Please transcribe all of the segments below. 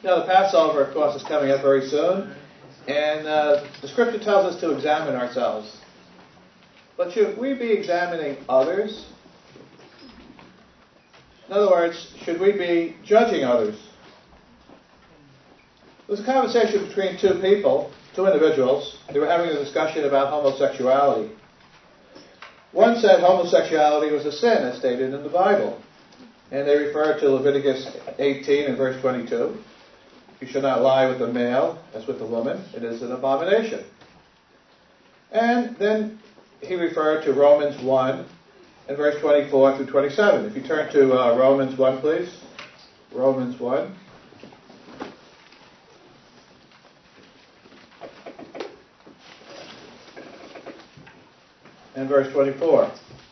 Now, the Passover, of course, is coming up very soon, and the Scripture tells us to examine ourselves. But should we be examining others? In other words, should we be judging others? There was a conversation between two individuals. They were having a discussion about homosexuality. One said homosexuality was a sin, as stated in the Bible. And they referred to Leviticus 18 and verse 22. You shall not lie with a male as with a woman. It is an abomination. And then he referred to Romans 1 and verse 24 through 27. If you turn to Romans 1, please. Romans 1. And verse 24.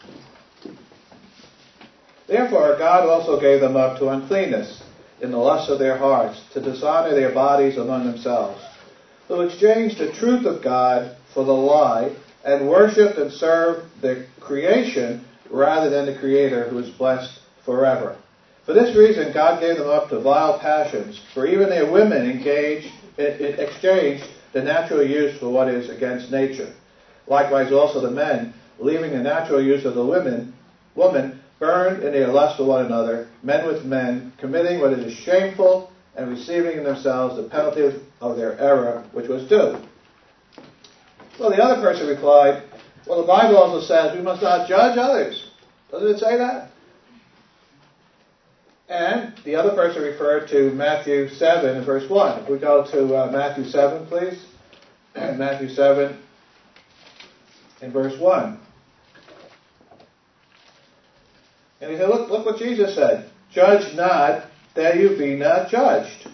Therefore God also gave them up to uncleanness in the lust of their hearts, to dishonor their bodies among themselves, who exchanged the truth of God for the lie, and worshipped and served the creation rather than the Creator, who is blessed forever. For this reason God gave them up to vile passions, for even their women exchanged the natural use for what is against nature. Likewise also the men, leaving the natural use of the woman, burned in their lust for one another, men with men, committing what is shameful, and receiving in themselves the penalty of their error, which was due. Well, the other person replied, well, the Bible also says we must not judge others. Doesn't it say that? And the other person referred to Matthew 7 and verse 1. If we go to Matthew 7, please. Matthew 7 and verse 1. And he said, look what Jesus said. Judge not, that you be not judged.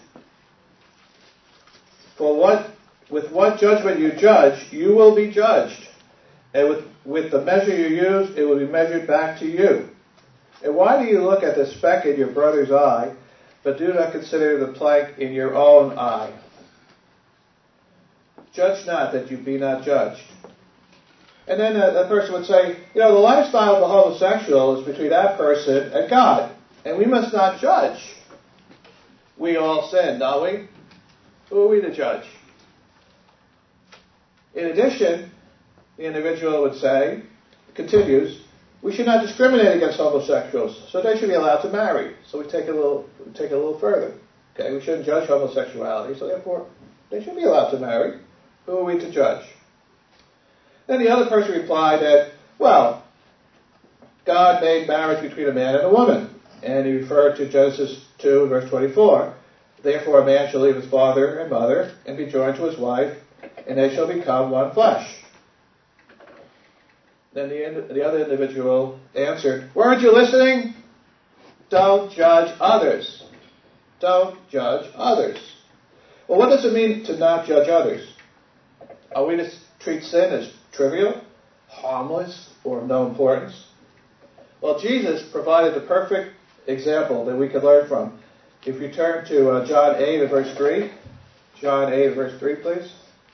For with what judgment you judge, you will be judged. And with the measure you use, it will be measured back to you. And why do you look at the speck in your brother's eye, but do not consider the plank in your own eye? Judge not, that you be not judged. And then that person would say, the lifestyle of the homosexual is between that person and God. And we must not judge. We all sin, don't we? Who are we to judge? In addition, the individual would say, continues, we should not discriminate against homosexuals, so they should be allowed to marry. So we take it a little further. Okay, we shouldn't judge homosexuality, so therefore they should be allowed to marry. Who are we to judge? Then the other person replied that, well, God made marriage between a man and a woman. And he referred to Genesis 2, verse 24. Therefore a man shall leave his father and mother and be joined to his wife, and they shall become one flesh. Then the other individual answered, weren't you listening? Don't judge others. Don't judge others. Well, what does it mean to not judge others? Are we to treat sin as trivial, harmless, or of no importance? Well, Jesus provided the perfect example that we could learn from. If you turn to John 8 and verse 3. John 8 and verse 3, please.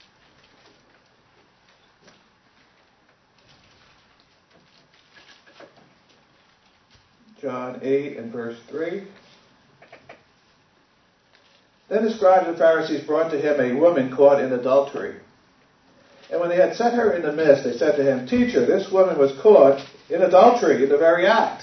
John 8 and verse 3. Then the scribes and Pharisees brought to him a woman caught in adultery. And when they had set her in the midst, they said to him, Teacher, this woman was caught in adultery in the very act.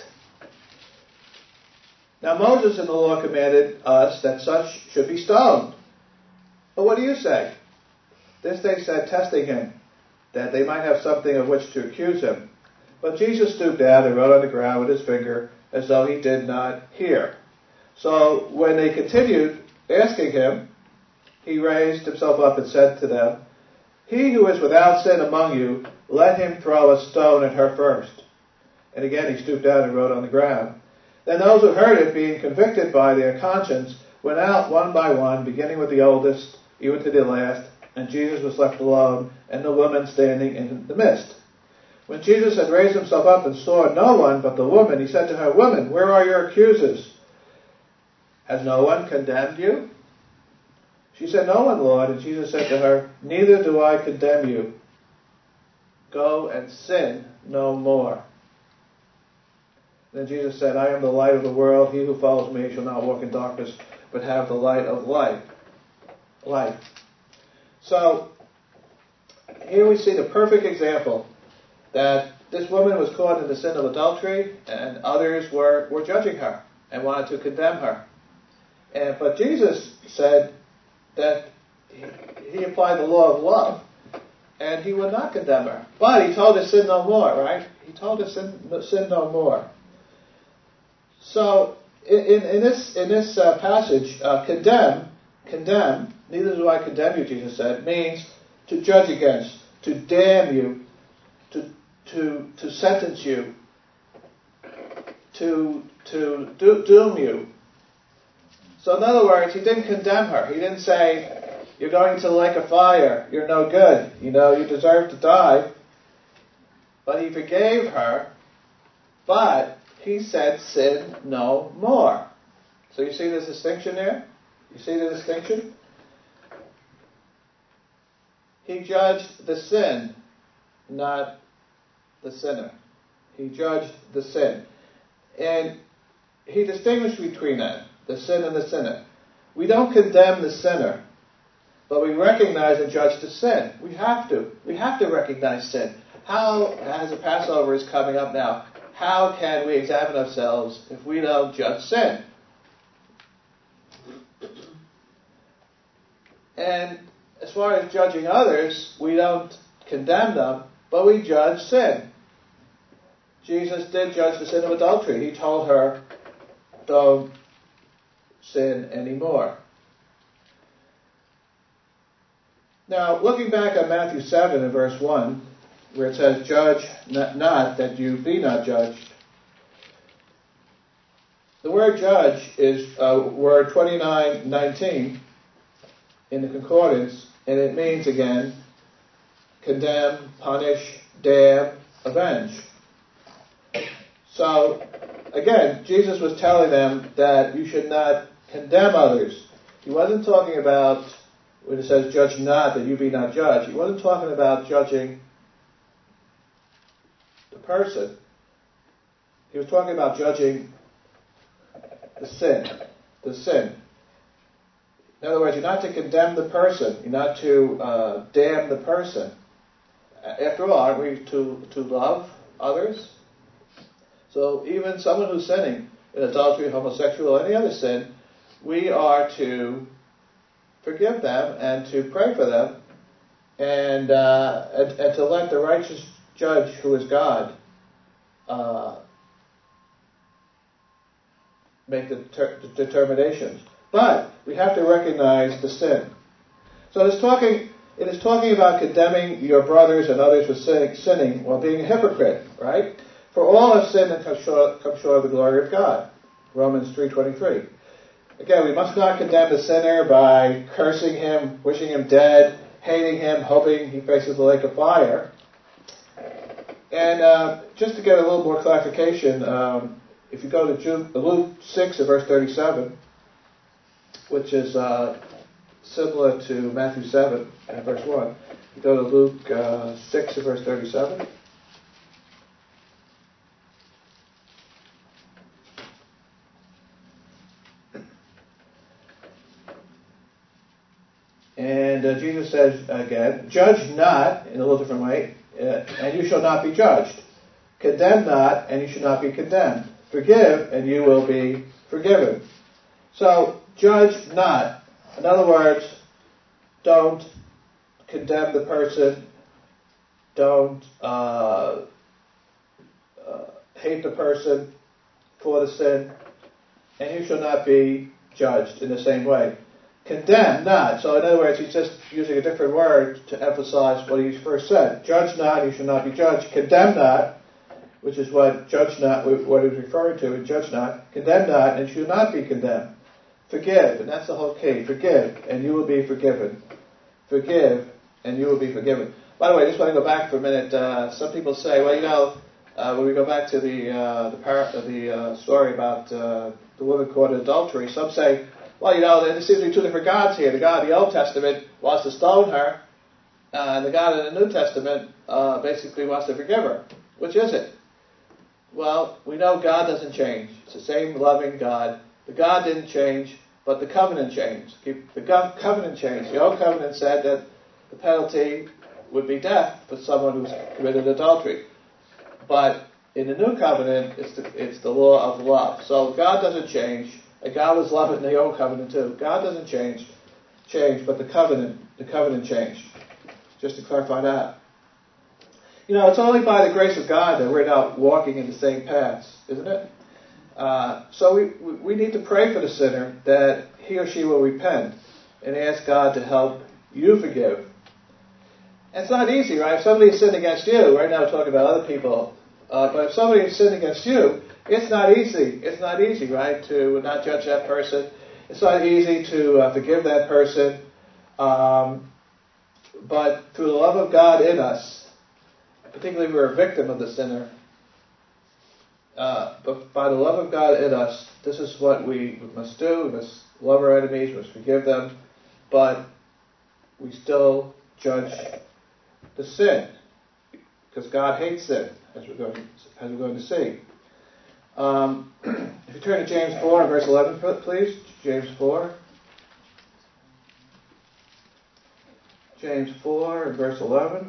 Now Moses in the law commanded us that such should be stoned. But what do you say? This they said, testing him, that they might have something of which to accuse him. But Jesus stooped down and wrote on the ground with his finger, as though he did not hear. So when they continued asking him, he raised himself up and said to them, He who is without sin among you, let him throw a stone at her first. And again he stooped down and wrote on the ground. Then those who heard it, being convicted by their conscience, went out one by one, beginning with the oldest, even to the last, and Jesus was left alone, and the woman standing in the midst. When Jesus had raised himself up and saw no one but the woman, he said to her, Woman, where are your accusers? Has no one condemned you? She said, No one, Lord. And Jesus said to her, Neither do I condemn you. Go and sin no more. Then Jesus said, I am the light of the world. He who follows me shall not walk in darkness, but have the light of life. So, here we see the perfect example that this woman was caught in the sin of adultery, and others were judging her and wanted to condemn her. But Jesus said that he applied the law of love, and he would not condemn her. But he told her sin no more, right? He told her sin no more. So in this passage, condemn, neither do I condemn you, Jesus said, means to judge against, to damn you, to sentence you, to doom you. So in other words, he didn't condemn her. He didn't say, you're going to the lake of fire, you're no good, you deserve to die. But he forgave her, but he said, sin no more. So you see this distinction there? You see the distinction? He judged the sin, not the sinner. He judged the sin. And he distinguished between that, the sin and the sinner. We don't condemn the sinner, but we recognize and judge the sin. We have to. We have to recognize sin. How, as the Passover is coming up now, how can we examine ourselves if we don't judge sin? And as far as judging others, we don't condemn them, but we judge sin. Jesus did judge the sin of adultery. He told her, don't sin anymore. Now, looking back at Matthew 7 and verse 1, where it says, judge not that you be not judged. The word judge is word 29:19 in the concordance, and it means, again, condemn, punish, damn, avenge. So, again, Jesus was telling them that you should not condemn others. He wasn't talking about, when it says judge not that you be not judged, he wasn't talking about judging the person. He was talking about judging the sin. The sin. In other words, you're not to condemn the person. You're not to damn the person. After all, aren't we to love others? So even someone who's sinning in adultery, homosexual, any other sin, we are to forgive them and to pray for them and to let the righteous judge, who is God, make the determinations. But we have to recognize the sin. So it is talking about condemning your brothers and others for sinning or being a hypocrite, right? For all have sinned and come short of the glory of God. Romans 3:23. Again, we must not condemn the sinner by cursing him, wishing him dead, hating him, hoping he faces the lake of fire. And just to get a little more clarification, if you go to Luke 6 verse 37, which is similar to Matthew 7 and verse 1, you go to Luke 6 verse 37. And Jesus says again, judge not, in a little different way, and you shall not be judged. Condemn not, and you shall not be condemned. Forgive, and you will be forgiven. So, judge not. In other words, don't condemn the person. Don't hate the person for the sin. And you shall not be judged in the same way. Condemn not. So in other words, he's just using a different word to emphasize what he first said. Judge not, you shall not be judged. Condemn not, which is what judge not, what he's referring to in judge not. Condemn not, and you shall not be condemned. Forgive, and that's the whole key. Forgive, and you will be forgiven. Forgive, and you will be forgiven. By the way, I just want to go back for a minute. Some people say, well, when we go back to the story about the woman caught in adultery, some say, well, there seems to be two different gods here. The God of the Old Testament wants to stone her, and the God in the New Testament basically wants to forgive her. Which is it? Well, we know God doesn't change. It's the same loving God. The God didn't change. but the covenant changed. The covenant changed. The old covenant said that the penalty would be death for someone who's committed adultery. But in the new covenant, it's the law of love. So God doesn't change, and God was loving the old covenant too. God doesn't change, but the covenant changed. Just to clarify that. It's only by the grace of God that we're not walking in the same paths, isn't it? So we need to pray for the sinner that he or she will repent and ask God to help you forgive. And it's not easy, right? If somebody sinned against you, right now we're talking about other people, but if somebody sinned against you, it's not easy. It's not easy, right, to not judge that person. It's not easy to forgive that person. But through the love of God in us, particularly if we're a victim of the sinner, but by the love of God in us, this is what we must do. We must love our enemies, we must forgive them, but we still judge the sin, because God hates sin, as we're going to see. If you turn to James 4 and verse 11, please. James 4. James 4 and verse 11.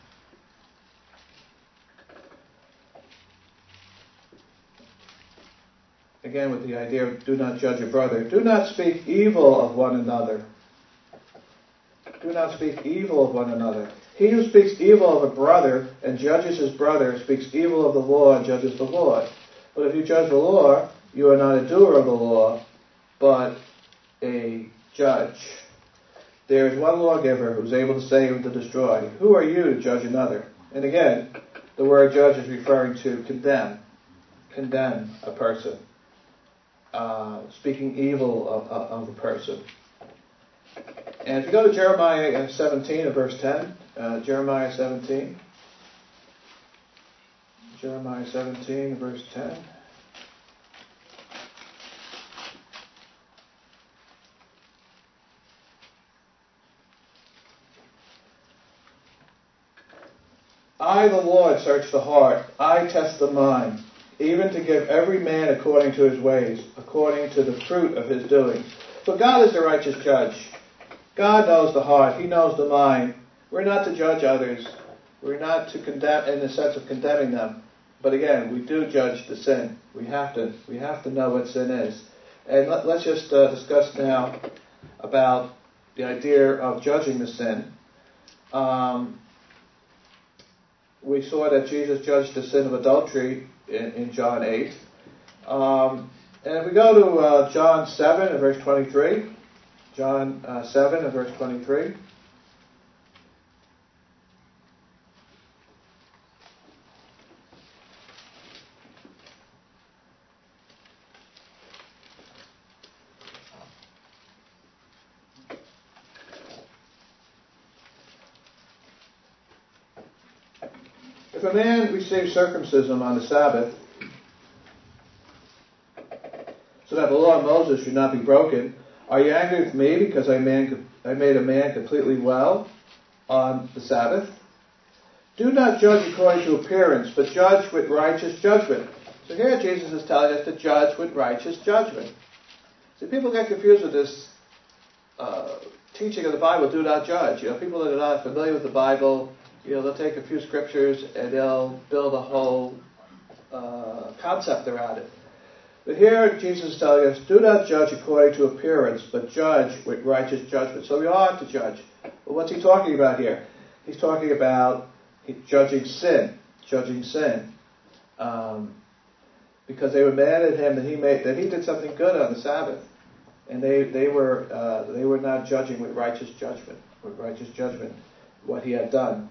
Again, with the idea of do not judge your brother. Do not speak evil of one another. Do not speak evil of one another. He who speaks evil of a brother and judges his brother speaks evil of the law and judges the Lord. But if you judge the law, you are not a doer of the law, but a judge. There is one lawgiver who is able to save and to destroy. Who are you to judge another? And again, the word judge is referring to condemn. Condemn a person. Speaking evil of a person. And if you go to Jeremiah 17 and verse 10, Jeremiah 17. Jeremiah 17 verse 10. I, the Lord, search the heart. I test the mind, even to give every man according to his ways, according to the fruit of his doings. But God is the righteous judge. God knows the heart. He knows the mind. We're not to judge others. We're not to condemn in the sense of condemning them. But again, we do judge the sin. We have to know what sin is. And let's just discuss now about the idea of judging the sin. We saw that Jesus judged the sin of adultery in John 8. And if we go to John 7 and verse 23, John 7 and verse 23. If a man receives circumcision on the Sabbath, so that the law of Moses should not be broken, are you angry with me because I made a man completely well on the Sabbath? Do not judge according to appearance, but judge with righteous judgment. So here Jesus is telling us to judge with righteous judgment. See, people get confused with this teaching of the Bible, do not judge. People that are not familiar with the Bible, they'll take a few scriptures and they'll build a whole concept around it. But here Jesus is telling us, do not judge according to appearance, but judge with righteous judgment. So we ought to judge. Well, what's he talking about here? He's talking about judging sin. Because they were mad at him that he did something good on the Sabbath. And they were not judging with righteous judgment. What he had done.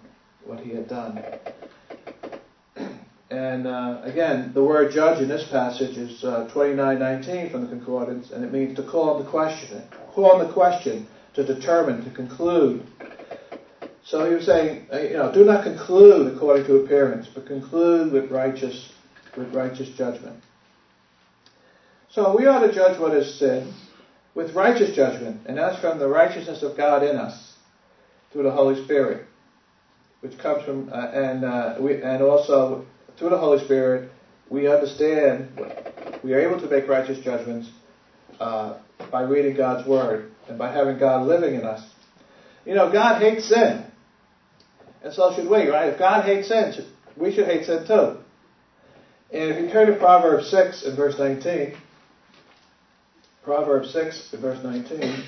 And again, the word judge in this passage is 29:19 from the Concordance, and it means to call on the question, to determine, to conclude. So he was saying, do not conclude according to appearance, but conclude with righteous judgment. So we ought to judge what is sin with righteous judgment, and that's from the righteousness of God in us through the Holy Spirit, which comes from and also through the Holy Spirit we understand, we are able to make righteous judgments by reading God's Word and by having God living in us. You know, God hates sin. And so should we, right? If God hates sin, we should hate sin too. And if you turn to Proverbs 6 and verse 19, Proverbs 6 and verse 19,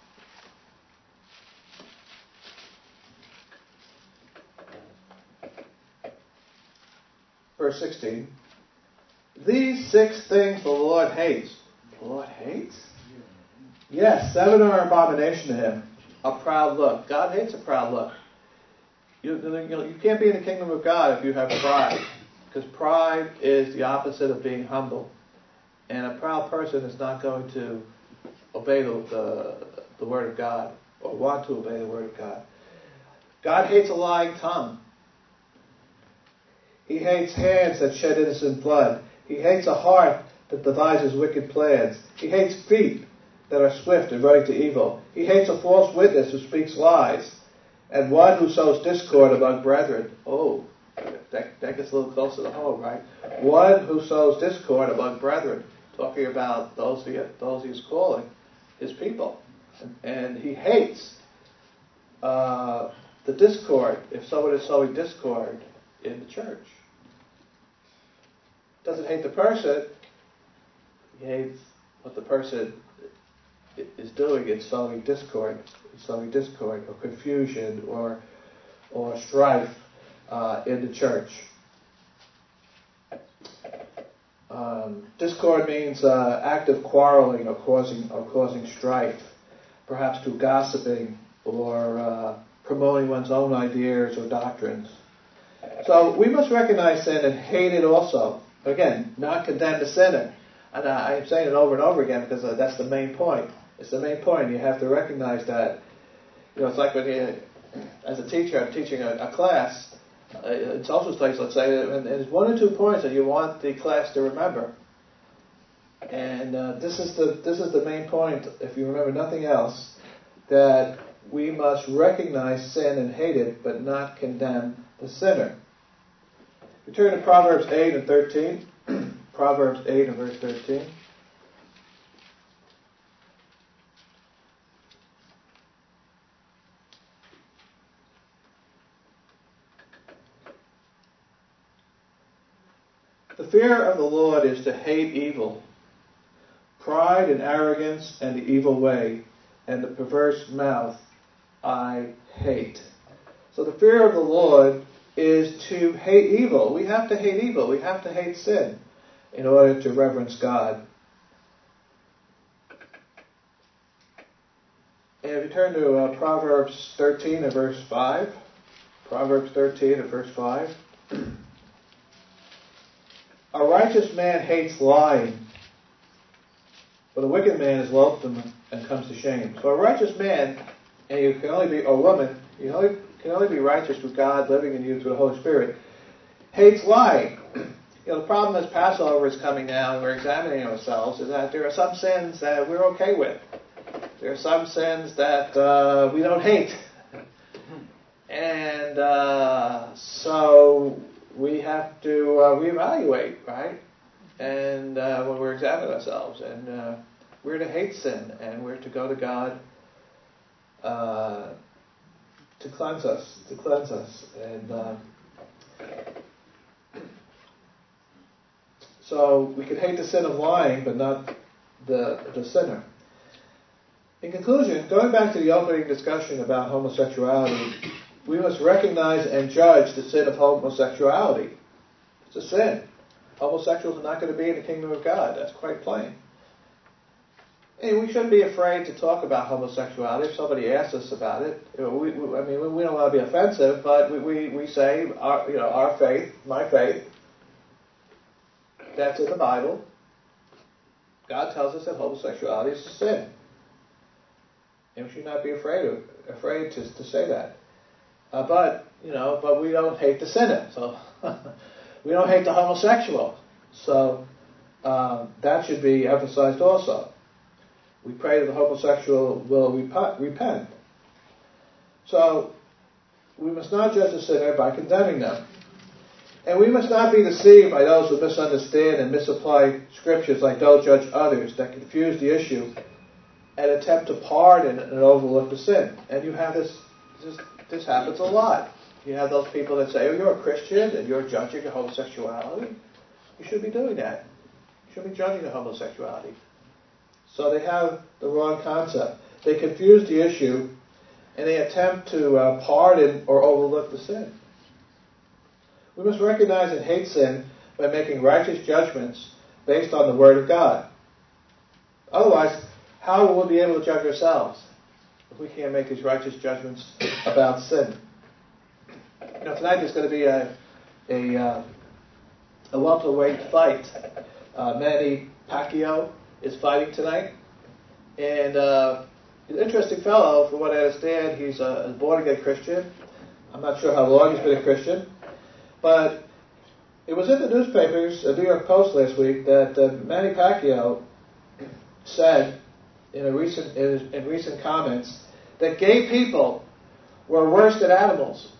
verse 16, these 6 things the Lord hates. The Lord hates? Yes, 7 are an abomination to him. A proud look. God hates a proud look. You can't be in the kingdom of God if you have pride, because pride is the opposite of being humble. And a proud person is not going to obey the Word of God, or want to obey the Word of God. God hates a lying tongue. He hates hands that shed innocent blood. He hates a heart that devises wicked plans. He hates feet that are swift in running to evil. He hates a false witness who speaks lies, and one who sows discord among brethren. Oh, that gets a little closer to home, right? One who sows discord among brethren, talking about those he's calling his people. And he hates the discord, if someone is sowing discord in the church. Doesn't hate the person. He hates what the person is doing in sowing discord or confusion or strife in the church. Discord means active quarreling or causing strife, perhaps through gossiping or promoting one's own ideas or doctrines. So we must recognize sin and hate it also. Again, not condemn the sinner. And I'm saying it over and over again because that's the main point. It's the main point. You have to recognize that. You know, it's like when as a teacher, I'm teaching a class in social studies, let's say, and there's 1 or 2 points that you want the class to remember. And this is the main point, if you remember nothing else, that we must recognize sin and hate it, but not condemn the sinner. We turn to Proverbs 8 and 13. Proverbs 8 and verse 13. The fear of the Lord is to hate evil, pride and arrogance and the evil way, and the perverse mouth I hate. So the fear of the Lord is to hate evil. We have to hate evil. We have to hate sin in order to reverence God. And if you turn to Proverbs 13 and verse 5, Proverbs 13 and verse 5, a righteous man hates lying, but a wicked man is loathsome and comes to shame. So a righteous man, and you can only be, or woman, you can only be righteous with God living in you through the Holy Spirit, hates lying. You know, the problem as Passover is coming now and we're examining ourselves is that there are some sins that we're okay with. There are some sins that we don't hate. And so we have to reevaluate, right? And when we're examining ourselves, and we're to hate sin, and we're to go to God to cleanse us, and so we can hate the sin of lying, but not the sinner. In conclusion, going back to the opening discussion about homosexuality, we must recognize and judge the sin of homosexuality. It's a sin. Homosexuals are not going to be in the kingdom of God. That's quite plain. And we shouldn't be afraid to talk about homosexuality if somebody asks us about it. We don't want to be offensive, but we say, our faith, my faith, that's in the Bible. God tells us that homosexuality is a sin. And we should not be afraid to say that. But we don't hate the sinner. So we don't hate the homosexual. So that should be emphasized also. We pray that the homosexual will repent. So we must not judge the sinner by condemning them. And we must not be deceived by those who misunderstand and misapply scriptures like don't judge others, that confuse the issue and attempt to pardon and overlook the sin. And you have this happens a lot. You have those people that say, oh, you're a Christian and you're judging homosexuality. You shouldn't be doing that. You shouldn't be judging the homosexuality. So they have the wrong concept. They confuse the issue and they attempt to pardon or overlook the sin. We must recognize and hate sin by making righteous judgments based on the Word of God. Otherwise, how will we be able to judge ourselves if we can't make these righteous judgments about sin? You know, tonight there's going to be a welterweight fight. Manny Pacquiao is fighting tonight, and he's an interesting fellow. From what I understand, he's a born-again Christian. I'm not sure how long he's been a Christian, but it was in the newspapers, the New York Post last week, that Manny Pacquiao said in recent comments that gay people were worse than animals.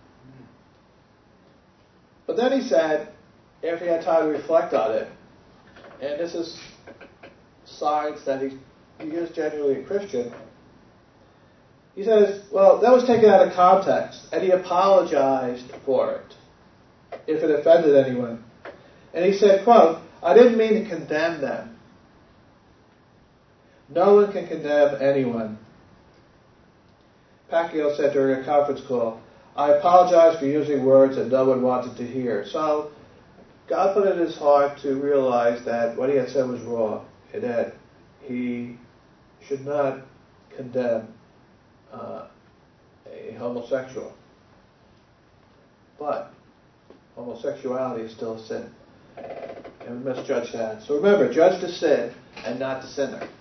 But then he said, after he had time to reflect on it, and this is signs that he is genuinely a Christian, he says, well, that was taken out of context, and he apologized for it, if it offended anyone. And he said, quote, I didn't mean to condemn them. No one can condemn anyone. Pacquiao said during a conference call, I apologize for using words that no one wanted to hear. So God put it in his heart to realize that what he had said was wrong, and that he should not condemn a homosexual. But homosexuality is still a sin, and we must judge that. So remember, judge the sin and not the sinner.